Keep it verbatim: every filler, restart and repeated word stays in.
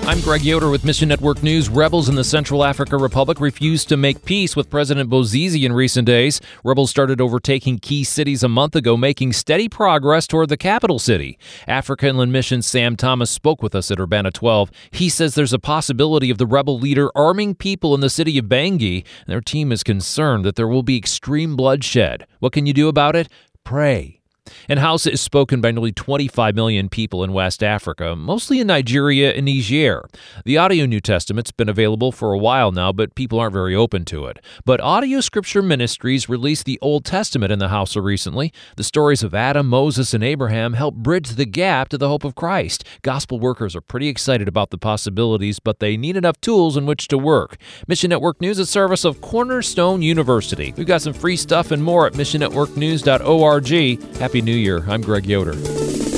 I'm Greg Yoder with Mission Network News. Rebels in the Central African Republic refused to make peace with President Bouzizi in recent days. Rebels started overtaking key cities a month ago, making steady progress toward the capital city. Africa Inland Mission's Sam Thomas spoke with us at Urbana twelve. He says there's a possibility of the rebel leader arming people in the city of Bangui. Their team is concerned that there will be extreme bloodshed. What can you do about it? Pray. And Hausa is spoken by nearly twenty-five million people in West Africa, mostly in Nigeria and Niger. The audio New Testament's been available for a while now, but people aren't very open to it. But Audio Scripture Ministries released the Old Testament in the Hausa recently. The stories of Adam, Moses, and Abraham help bridge the gap to the hope of Christ. Gospel workers are pretty excited about the possibilities, but they need enough tools in which to work. Mission Network News is a service of Cornerstone University. We've got some free stuff and more at mission network news dot org. Happy New Year. I'm Greg Yoder.